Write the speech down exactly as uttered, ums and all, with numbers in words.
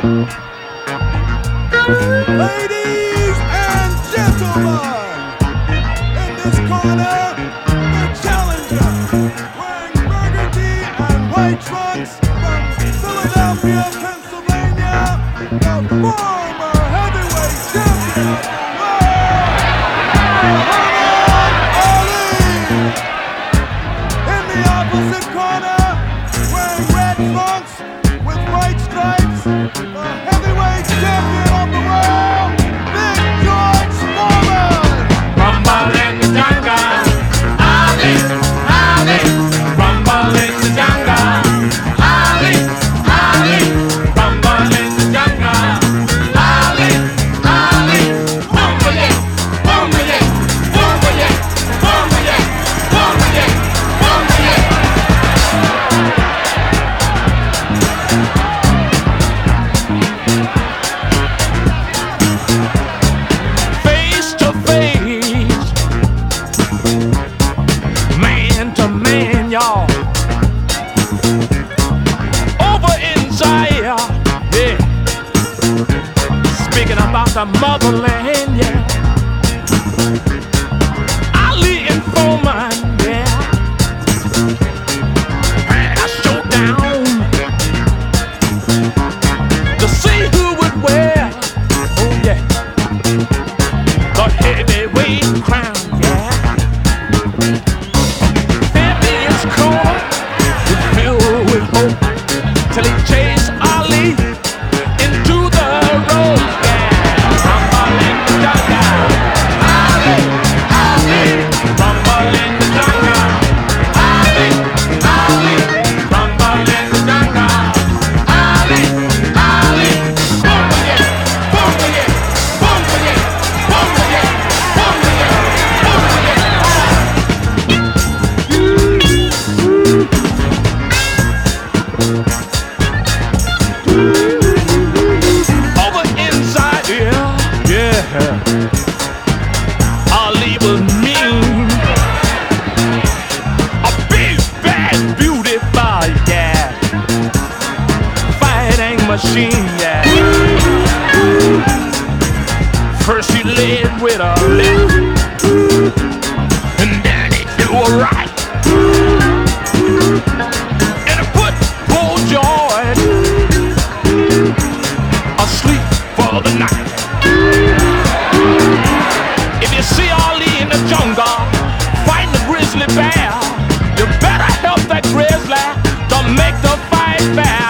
Ladies and gentlemen, in this corner, the challenger, wearing burgundy and white trunks from Philadelphia, Pennsylvania, the former heavyweight champion, Muhammad Ali. In the opposite corner, wearing red trunks with white stripes, the heavyweight champion of the world, Big George Foreman. Rumble in the jungle, Ali, Ali. Rumble in the jungle, Ali, Ali. Rumble in the jungle, Ali, Ali. Rumble it, rumble it, rumble it, rumble it, rumble it, rumble it. Face to face, man to man, y'all. Over inside, yeah. Speaking about the motherland, yeah. Ali and Foreman, yeah. And a showdown to see who would wear, oh yeah, the heavyweight crown, yeah. Fabian's court was filled with hope till he chased Ali into the road, yeah. Rumble in the jungle, Ali, Ali. Rumble in the jungle, Ali, Ali. Rumble in the jungle, Ali, Ali. Rumble it, rumble it, rumble it, rumble it, rumble it, rumble it. Over inside, yeah, yeah. Ali was mean, a big bad beauty boy, yeah. Fighting machine, yeah. First he led with a left, and then he threw a right, and it put poor George asleep for the night. If you see Ali in the jungle fighting the grizzly bear, you better help that grizzly to make the fight fair.